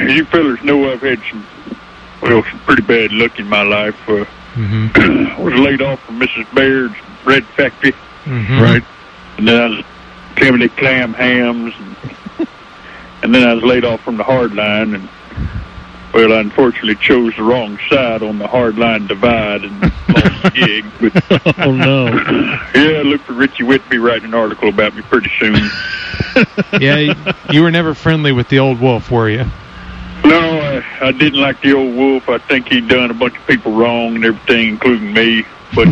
you fellas know I've had some pretty bad luck in my life. I was laid off from Mrs. Baird's bread factory. Right. And then I was Timothy Clam Hams. And then I was laid off from the hard line. And, well, I unfortunately chose the wrong side on the hard line divide and lost the gig. But, oh, no. Yeah, look for Richie Whitby writing an article about me pretty soon. Yeah, you were never friendly with the old wolf, were you? No, I didn't like the old wolf. I think he'd done a bunch of people wrong and everything, including me. But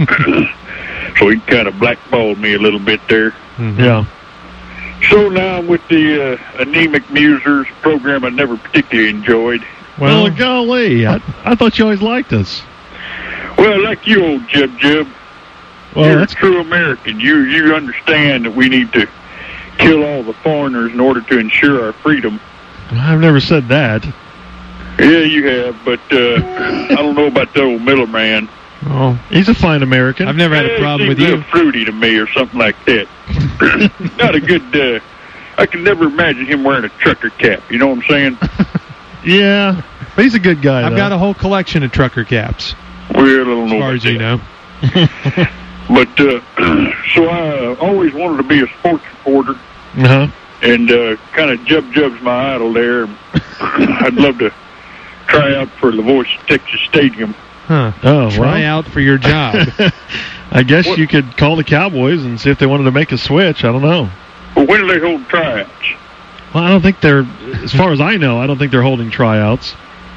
so he kind of blackballed me a little bit there. Yeah. So now I'm with the Anemic Musers program I never particularly enjoyed. Well, golly, I thought you always liked us. Well, like you, old Jeb. Well, you're a true American. You understand that we need to kill all the foreigners in order to ensure our freedom. I've never said that. Yeah, you have, but I don't know about the old middleman. Oh, he's a fine American. I've never had a problem with you. He's fruity to me or something like that. Not a good, I can never imagine him wearing a trucker cap, you know what I'm saying? Yeah, but he's a good guy, I've got a whole collection of trucker caps. Well, I don't know as far as you know. But, so I always wanted to be a sports reporter. And kind of Jub's my idol there. I'd love to try out for the Voice of Texas Stadium. Huh. Oh, try out for your job. I guess you could call the Cowboys and see if they wanted to make a switch. I don't know. Well, when do they hold tryouts? Well, I don't think they're, as far as I know, I don't think they're holding tryouts.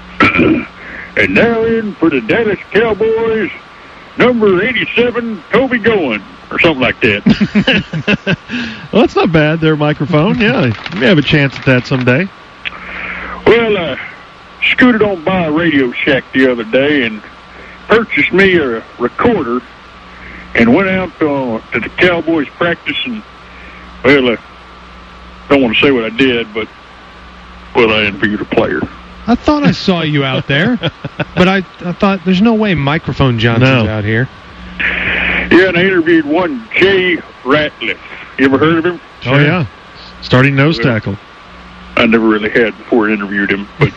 And now in for the Dallas Cowboys, number 87, Toby Goen, or something like that. Well, that's not bad, their microphone. Yeah, you may have a chance at that someday. Well, I scooted on by a Radio Shack the other day and purchased me a recorder and went out to the Cowboys practice and, well, I don't want to say what I did, but, well, I interviewed a player. I thought I saw you out there, but I thought there's no way Microphone Johnson's out here. Yeah, and I interviewed one Jay Ratliff. You ever heard of him? Oh, yeah. Starting nose tackle. I never really had before I interviewed him, but,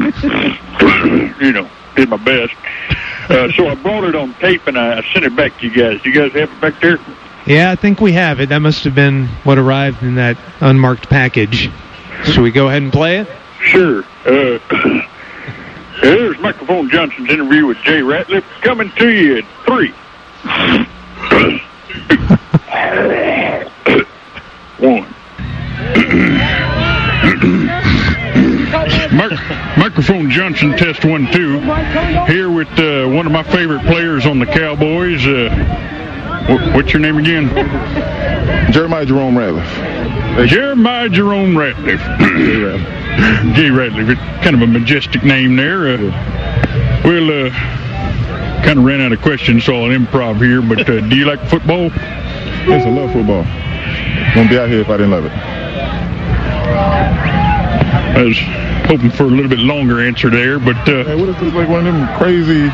you know, did my best. So I brought it on tape, and I sent it back to you guys. Do you guys have it back there? Yeah, I think we have it. That must have been what arrived in that unmarked package. Should we go ahead and play it? Sure. There's Microphone Johnson's interview with Jay Ratliff coming to you at 3. 1. Microphone Johnson, test 1, 2. Here with one of my favorite players on the Cowboys. What's your name again? Jeremiah Jerome Ratliff. Jeremiah Jerome Ratliff. Jay Ratliff. It's kind of a majestic name there. Well, kind of ran out of questions, so I'll improv here, but do you like football? Yes, I love football. Wouldn't be out here if I didn't love it. I was hoping for a little bit longer answer there, but... Hey, what if it's like one of them crazy...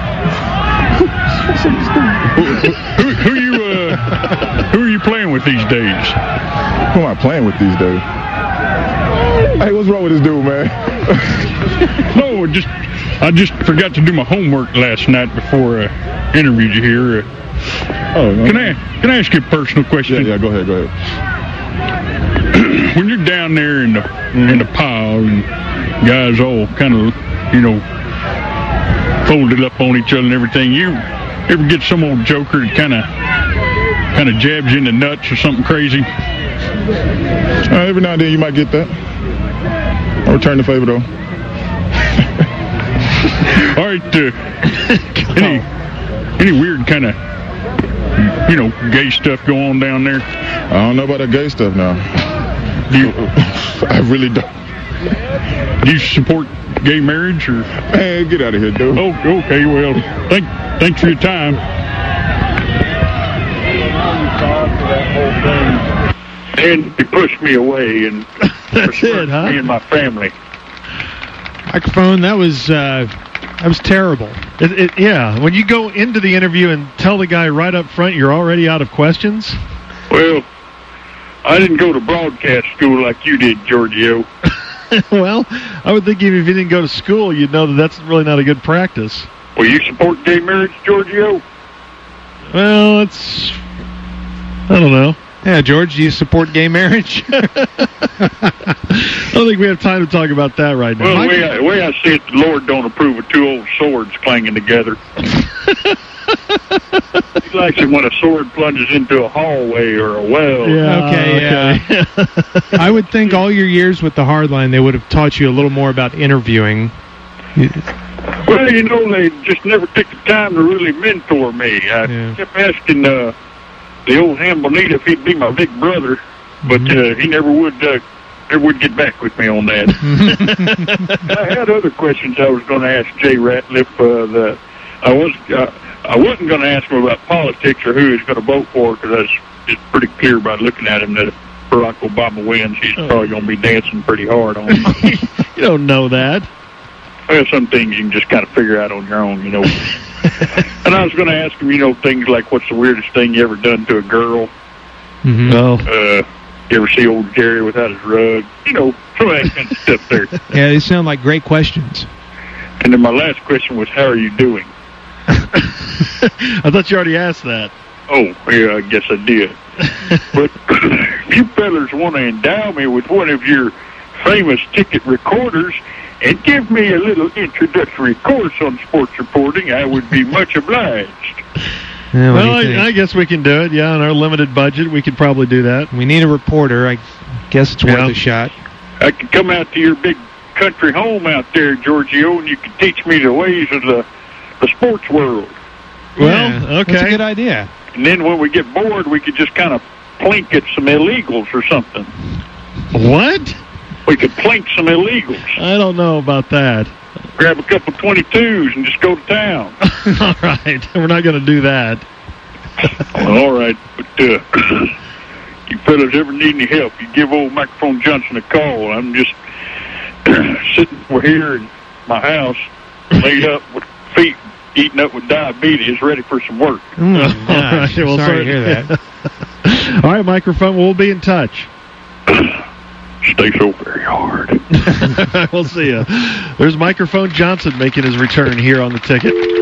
Who are you playing with these days? Who am I playing with these days? Hey, what's wrong with this dude, man? No, I just forgot to do my homework last night before I interviewed you here. Can I ask you a personal question? Yeah, go ahead. When you're down there in the pile and guys all kind of, you know, folded up on each other and everything, you ever get some old joker that kind of jabs you in the nuts or something crazy? Every now and then you might get that. I'll return the favor, though. All right, any weird kind of, you know, gay stuff going on down there? I don't know about that gay stuff now. I really don't. Do you support gay marriage, or? Hey, get out of here, dude. Oh, okay, well, thanks for your time. And he pushed me away, and that's it, huh? Me and my family. Microphone, that was terrible. Yeah, when you go into the interview and tell the guy right up front you're already out of questions. Well, I didn't go to broadcast school like you did, Giorgio. Well, I would think even if you didn't go to school, you'd know that that's really not a good practice. Well, you support gay marriage, Giorgio? Well, I don't know. Yeah, George, do you support gay marriage? I don't think we have time to talk about that right now. Well, the way I see it, the Lord don't approve of two old swords clanging together. He likes it when a sword plunges into a hallway or a well. Yeah, Okay. I would think all your years with the Hardline, they would have taught you a little more about interviewing. Well, you know, they just never took the time to really mentor me. I kept asking the old Ham Bonita if he'd be my big brother, but he never would get back with me on that. I had other questions I was going to ask Jay Ratliff. I wasn't going to ask him about politics or who he's going to vote for, because it's pretty clear by looking at him that if Barack Obama wins, he's probably going to be dancing pretty hard on him. You don't know that. Well, some things you can just kind of figure out on your own, you know. And I was going to ask him, you know, things like, what's the weirdest thing you ever done to a girl? Mm-hmm. Oh. You ever see old Jerry without his rug? You know, some of that kind of stuff there. Yeah, these sound like great questions. And then my last question was, how are you doing? I thought you already asked that. Oh, yeah, I guess I did. But if you fellas want to endow me with one of your famous ticket recorders and give me a little introductory course on sports reporting, I would be much obliged. Yeah, well, I guess we can do it. Yeah, on our limited budget, we could probably do that. We need a reporter. I guess it's worth a shot. I could come out to your big country home out there, Giorgio, and you could teach me the ways of the sports world. Well, okay. That's a good idea. And then when we get bored, we could just kind of plink at some illegals or something. What? We could plink some illegals. I don't know about that. Grab a couple 22s and just go to town. All right. We're not going to do that. Well, all right. But you fellas ever need any help, you give old Microphone Johnson a call. I'm just sitting over here in my house, laid up with feet eaten up with diabetes, ready for some work. All right. Well, sorry to hear that. All right, Microphone, we'll be in touch. Stay so very hard. We'll see you. There's Microphone Johnson making his return here on the Ticket.